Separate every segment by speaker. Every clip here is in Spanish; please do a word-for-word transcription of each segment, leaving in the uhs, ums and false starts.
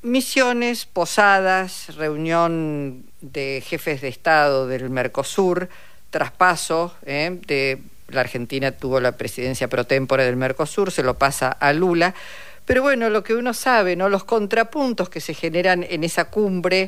Speaker 1: misiones, posadas, reunión de jefes de Estado del Mercosur, traspaso, ¿eh? de la Argentina tuvo la presidencia pro tempore del Mercosur, se lo pasa a Lula. Pero bueno, lo que uno sabe, ¿no? Los contrapuntos que se generan en esa cumbre,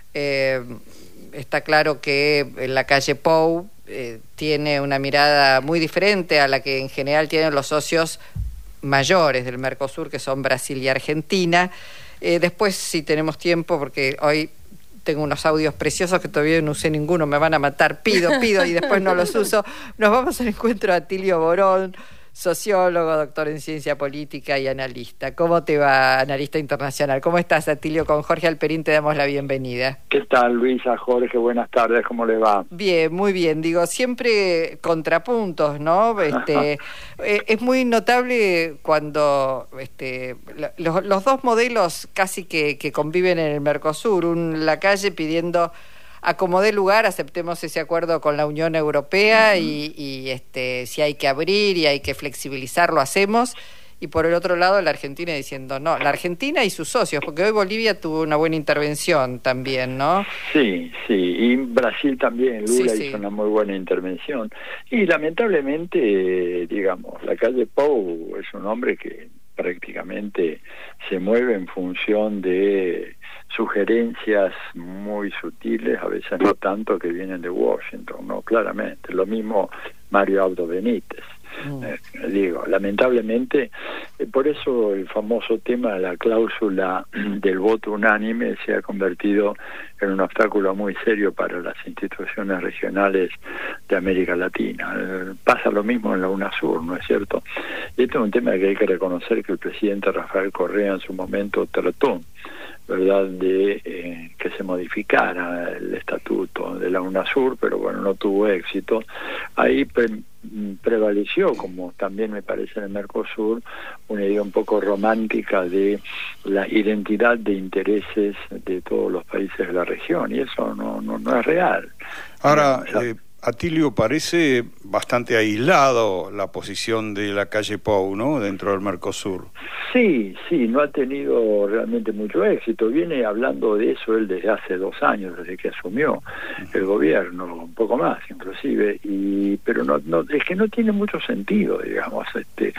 Speaker 1: eh, está claro que en la calle Pou eh, tiene una mirada muy diferente a la que en general tienen los socios mayores del Mercosur, que son Brasil y Argentina. Eh, después, si tenemos tiempo, porque hoy tengo unos audios preciosos que todavía no usé ninguno, me van a matar, pido, pido, y después no los uso. Nos vamos al encuentro de Atilio Borón, sociólogo, doctor en ciencia política y analista. ¿Cómo te va, analista internacional? ¿Cómo estás, Atilio? Con Jorge Alperín te damos la bienvenida.
Speaker 2: ¿Qué tal, Luisa, Jorge? Buenas tardes, ¿cómo le va?
Speaker 1: Bien, muy bien. Digo, siempre contrapuntos, ¿no? Este, eh, es muy notable cuando este, los, los dos modelos casi que, que conviven en el Mercosur. Un Lacalle pidiendo acomodé lugar, aceptemos ese acuerdo con la Unión Europea uh-huh. y, y este, si hay que abrir y hay que flexibilizar, lo hacemos. Y por el otro lado, la Argentina diciendo no, la Argentina y sus socios, porque hoy Bolivia tuvo una buena intervención también, ¿no?
Speaker 2: Sí, sí, y Brasil también, Lula
Speaker 1: sí,
Speaker 2: hizo
Speaker 1: sí.
Speaker 2: una muy buena intervención. Y lamentablemente, digamos, la calle Pou es un hombre que prácticamente se mueve en función de sugerencias muy sutiles, a veces no tanto, que vienen de Washington, no, claramente. Lo mismo Mario Abdo Benítez. Mm. Eh, digo, lamentablemente, eh, por eso el famoso tema de la cláusula del voto unánime se ha convertido en un obstáculo muy serio para las instituciones regionales de América Latina. Eh, pasa lo mismo en la UNASUR, ¿no es cierto? Y este es un tema que hay que reconocer que el presidente Rafael Correa en su momento trató, ¿verdad?, de eh, que se modificara el estatuto de la UNASUR, pero bueno, no tuvo éxito. Ahí pre prevaleció, como también me parece en el Mercosur, una idea un poco romántica de la identidad de intereses de todos los países de la región, y eso no, no, no es real.
Speaker 3: Ahora, eh, Atilio, parece bastante aislado la posición de la calle Pou, ¿no?, dentro del Mercosur.
Speaker 2: Sí, sí, no ha tenido realmente mucho éxito. Viene hablando de eso él desde hace dos años, desde que asumió el gobierno, un poco más inclusive, y pero no, no es que no tiene mucho sentido, digamos, este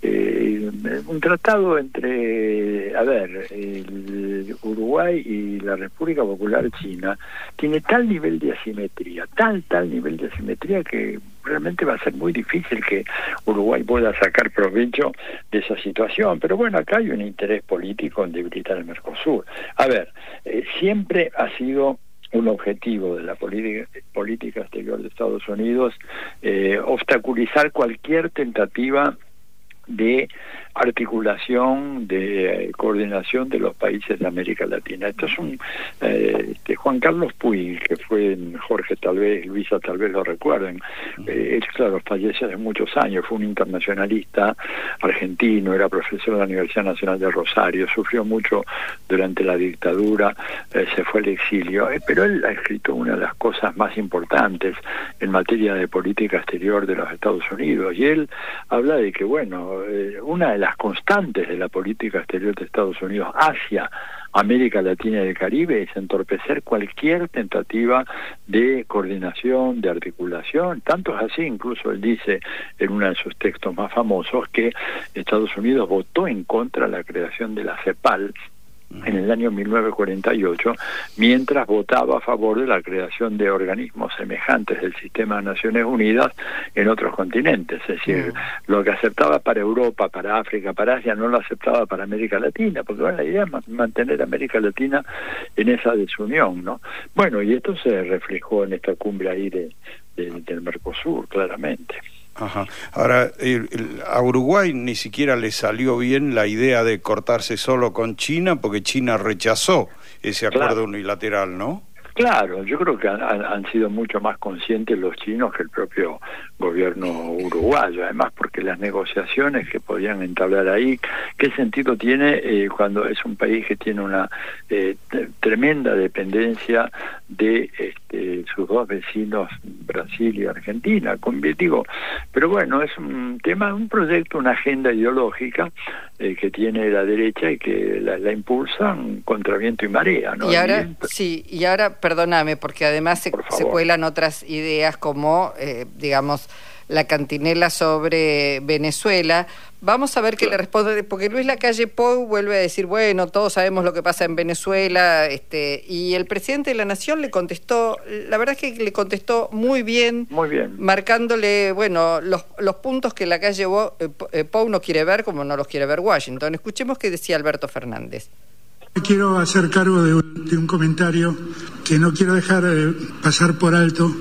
Speaker 2: eh, un tratado entre, a ver, el Uruguay y la República Popular China tiene tal nivel de asimetría, tal, tal nivel de asimetría que realmente va a ser muy difícil que Uruguay pueda sacar provecho de esa situación. Pero bueno, acá hay un interés político en debilitar el Mercosur. A ver, eh, siempre ha sido un objetivo de la política, política exterior de Estados Unidos eh, obstaculizar cualquier tentativa de articulación, de eh, coordinación de los países de América Latina. Esto es un eh, de Juan Carlos Puig, que fue, Jorge tal vez, Luisa tal vez lo recuerden, eh, él claro falleció hace muchos años, fue un internacionalista argentino, era profesor de la Universidad Nacional de Rosario, sufrió mucho durante la dictadura, eh, se fue al exilio, eh, pero él ha escrito una de las cosas más importantes en materia de política exterior de los Estados Unidos, y él habla de que, bueno, eh, una de las constantes de la política exterior de Estados Unidos hacia América Latina y el Caribe es entorpecer cualquier tentativa de coordinación, de articulación. Tanto es así, incluso él dice en uno de sus textos más famosos, que Estados Unidos votó en contra de la creación de la CEPAL en el año mil novecientos cuarenta y ocho, mientras votaba a favor de la creación de organismos semejantes del sistema de Naciones Unidas en otros continentes. Es decir, mm. lo que aceptaba para Europa, para África, para Asia, no lo aceptaba para América Latina, porque bueno, la idea es mantener a América Latina en esa desunión, ¿no? Bueno, y esto se reflejó en esta cumbre ahí de, de, del Mercosur, claramente.
Speaker 3: Ajá. Ahora, el, el, a Uruguay ni siquiera le salió bien la idea de cortarse solo con China, porque China rechazó ese acuerdo claro. unilateral, ¿no?
Speaker 2: Claro, yo creo que han, han sido mucho más conscientes los chinos que el propio gobierno uruguayo, además porque las negociaciones que podían entablar ahí, ¿qué sentido tiene eh, cuando es un país que tiene una eh, tremenda dependencia de este, sus dos vecinos, Brasil y Argentina? Con, digo, pero bueno, es un tema, un proyecto, una agenda ideológica eh, que tiene la derecha y que la, la impulsan contra viento y marea, ¿no?
Speaker 1: Y ahora, sí, y ahora, perdóname, porque además se, se cuelan otras ideas como, eh, digamos, la cantinela sobre Venezuela. Vamos a ver qué le responde, porque Luis Lacalle Pou vuelve a decir, bueno, todos sabemos lo que pasa en Venezuela, este, y el presidente de la Nación le contestó, la verdad es que le contestó muy bien,
Speaker 2: muy bien,
Speaker 1: marcándole, bueno, los, los puntos que Lacalle Pou no quiere ver, como no los quiere ver Washington. Escuchemos qué decía Alberto Fernández.
Speaker 4: Quiero hacer cargo de un, de un comentario que no quiero dejar eh, pasar por alto,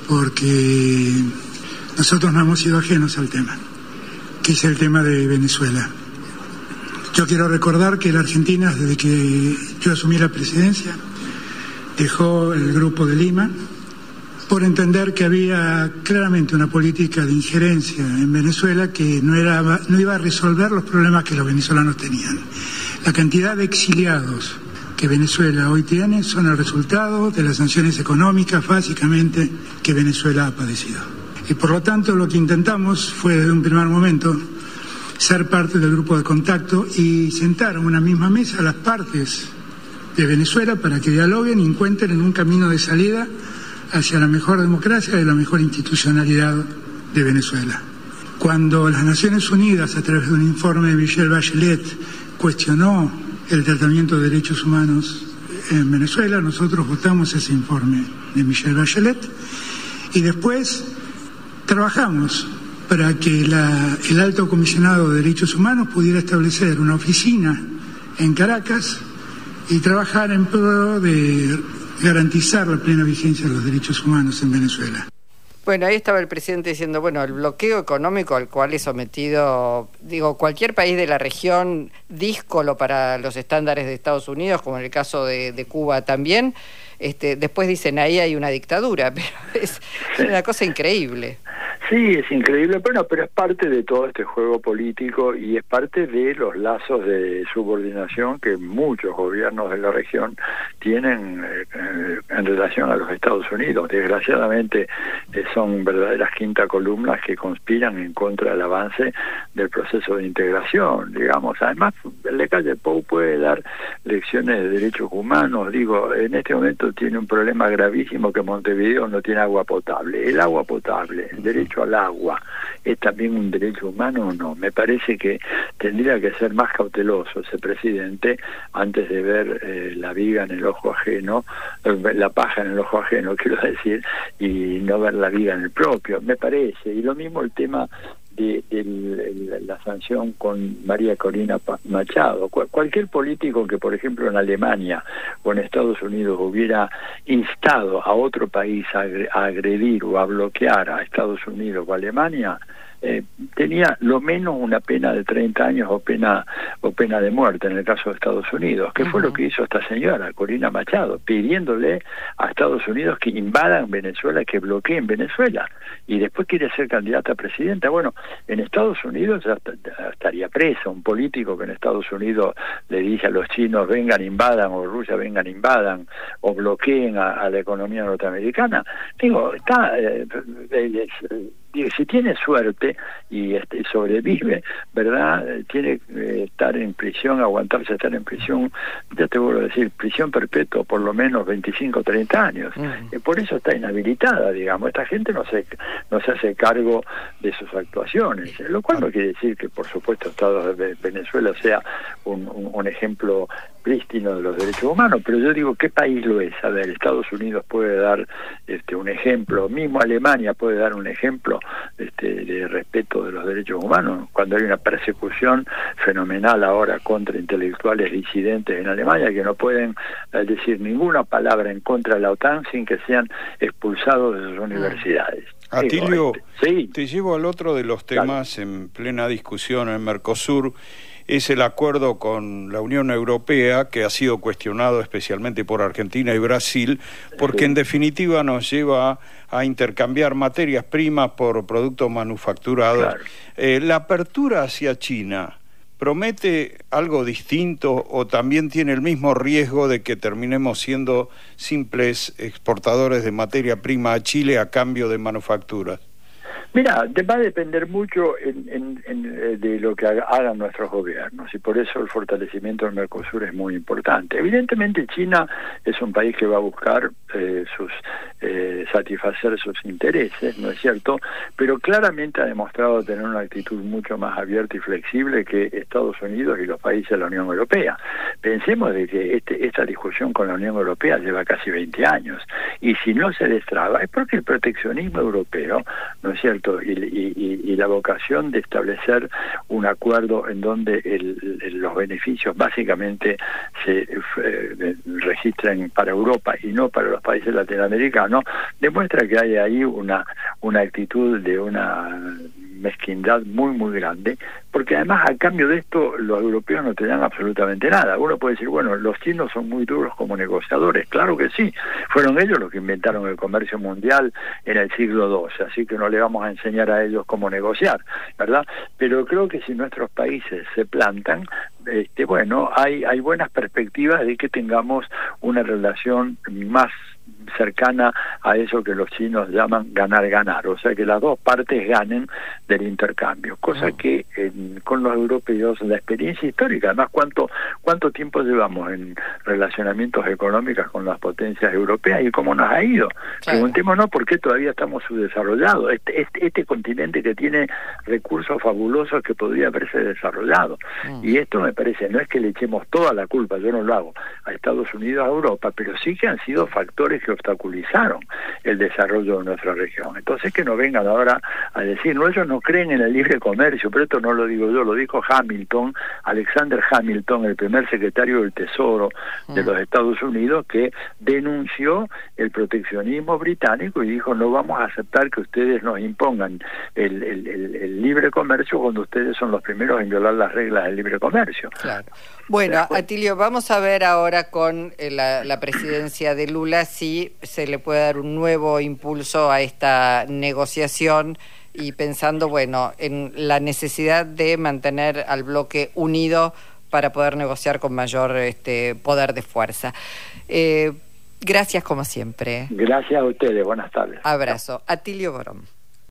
Speaker 4: porque nosotros no hemos sido ajenos al tema, que es el tema de Venezuela. Yo quiero recordar que la Argentina, desde que yo asumí la presidencia, dejó el Grupo de Lima por entender que había claramente una política de injerencia en Venezuela que no, era, no iba a resolver los problemas que los venezolanos tenían. La cantidad de exiliados que Venezuela hoy tiene son el resultado de las sanciones económicas, básicamente, que Venezuela ha padecido. Y por lo tanto lo que intentamos fue desde un primer momento ser parte del grupo de contacto y sentar en una misma mesa a las partes de Venezuela para que dialoguen y encuentren un camino de salida hacia la mejor democracia y la mejor institucionalidad de Venezuela. Cuando las Naciones Unidas, a través de un informe de Michelle Bachelet, cuestionó el tratamiento de derechos humanos en Venezuela, nosotros votamos ese informe de Michelle Bachelet y después trabajamos para que la, el Alto Comisionado de Derechos Humanos pudiera establecer una oficina en Caracas y trabajar en pro de garantizar la plena vigencia de los derechos humanos en Venezuela.
Speaker 1: Bueno, ahí estaba el presidente diciendo, bueno, el bloqueo económico al cual es sometido, digo, cualquier país de la región díscolo para los estándares de Estados Unidos, como en el caso de, de Cuba también, este, después dicen, ahí hay una dictadura, pero es, es una cosa increíble.
Speaker 2: Sí, es increíble, bueno, pero es parte de todo este juego político y es parte de los lazos de subordinación que muchos gobiernos de la región tienen eh, en relación a los Estados Unidos. Desgraciadamente eh, son verdaderas quinta columnas que conspiran en contra del avance del proceso de integración, digamos. Además, Lacalle Pou puede dar lecciones de derechos humanos. Digo, en este momento tiene un problema gravísimo que Montevideo no tiene agua potable. El agua potable, el derecho al agua, ¿es también un derecho humano o no? Me parece que tendría que ser más cauteloso ese presidente antes de ver eh, la viga en el ojo ajeno, eh, la paja en el ojo ajeno, quiero decir, y no ver la viga en el propio, me parece. Y lo mismo el tema de, de, de la sanción con María Corina Machado. Cual, cualquier político que, por ejemplo, en Alemania o en Estados Unidos hubiera instado a otro país a, a agredir o a bloquear a Estados Unidos o a Alemania, eh, tenía lo menos una pena de treinta años o pena o pena de muerte en el caso de Estados Unidos. ¿Qué uh-huh. fue lo que hizo esta señora, Corina Machado? Pidiéndole a Estados Unidos que invadan Venezuela, que bloqueen Venezuela, y después quiere ser candidata a presidenta. Bueno, en Estados Unidos ya, ya estaría preso un político que en Estados Unidos le dice a los chinos vengan, invadan, o Rusia vengan, invadan, o bloqueen a, a la economía norteamericana. Digo, está... Eh, eh, eh, si tiene suerte y este, sobrevive, ¿verdad? Tiene que eh, estar en prisión, aguantarse estar en prisión, ya te vuelvo a decir, prisión perpetua por lo menos veinticinco o treinta años. Uh-huh. Eh, por eso está inhabilitada, digamos. Esta gente no se, no se hace cargo de sus actuaciones, lo cual no quiere decir que, por supuesto, Estados de Venezuela sea un, un, un ejemplo prístino de los derechos humanos, pero yo digo, ¿qué país lo es? A ver, Estados Unidos puede dar este, un ejemplo, mismo Alemania puede dar un ejemplo este, de respeto de los derechos humanos, cuando hay una persecución fenomenal ahora contra intelectuales disidentes en Alemania que no pueden eh, decir ninguna palabra en contra de la OTAN sin que sean expulsados de sus universidades.
Speaker 3: Atilio,
Speaker 2: sí.
Speaker 3: te llevo al otro de los temas. Claro. En plena discusión en Mercosur. es el acuerdo con la Unión Europea, que ha sido cuestionado especialmente por Argentina y Brasil, porque en definitiva nos lleva a intercambiar materias primas por productos manufacturados. Claro. Eh, la apertura hacia China, ¿promete algo distinto o también tiene el mismo riesgo de que terminemos siendo simples exportadores de materia prima a Chile a cambio de manufacturas?
Speaker 2: Mira, va a depender mucho en, en, en, de lo que hagan nuestros gobiernos, y por eso el fortalecimiento del Mercosur es muy importante. Evidentemente China es un país que va a buscar eh, sus eh, satisfacer sus intereses, ¿no es cierto? Pero claramente ha demostrado tener una actitud mucho más abierta y flexible que Estados Unidos y los países de la Unión Europea. Pensemos de que este, esta discusión con la Unión Europea lleva casi veinte años, y si no se destraba es porque el proteccionismo europeo, ¿no es cierto?, Y, y, y la vocación de establecer un acuerdo en donde el, el, los beneficios básicamente se eh, registren para Europa y no para los países latinoamericanos, demuestra que hay ahí una, una actitud de una mezquindad muy muy grande, porque además a cambio de esto los europeos no te dan absolutamente nada. Uno puede decir, bueno, los chinos son muy duros como negociadores, claro que sí, fueron ellos los que inventaron el comercio mundial en el siglo doce, así que no le vamos a enseñar a ellos cómo negociar, ¿verdad? Pero creo que si nuestros países se plantan, este, bueno, hay, hay buenas perspectivas de que tengamos una relación más cercana a eso que los chinos llaman ganar-ganar, o sea que las dos partes ganen del intercambio, cosa uh-huh. que en, con los europeos la experiencia histórica, además cuánto cuánto tiempo llevamos en relacionamientos económicos con las potencias europeas y cómo nos ha ido. Claro. Preguntémonos por qué todavía estamos subdesarrollados, este, este, este continente que tiene recursos fabulosos que podría haberse desarrollado, uh-huh. y esto me parece, no es que le echemos toda la culpa, yo no lo hago, a Estados Unidos, a Europa, pero sí que han sido factores que obstaculizaron el desarrollo de nuestra región. Entonces que no vengan ahora a decir, no, ellos no creen en el libre comercio, pero esto no lo digo yo, lo dijo Hamilton, Alexander Hamilton, el primer secretario del Tesoro de los Estados Unidos, que denunció el proteccionismo británico y dijo, no vamos a aceptar que ustedes nos impongan el, el, el, el libre comercio cuando ustedes son los primeros en violar las reglas del libre comercio.
Speaker 1: Claro. Bueno, Atilio, vamos a ver ahora con la, la presidencia de Lula si se le puede dar un nuevo impulso a esta negociación y pensando, bueno, en la necesidad de mantener al bloque unido para poder negociar con mayor este, poder de fuerza. Eh, gracias como siempre.
Speaker 2: Gracias a ustedes, buenas tardes.
Speaker 1: Abrazo. Atilio Borón.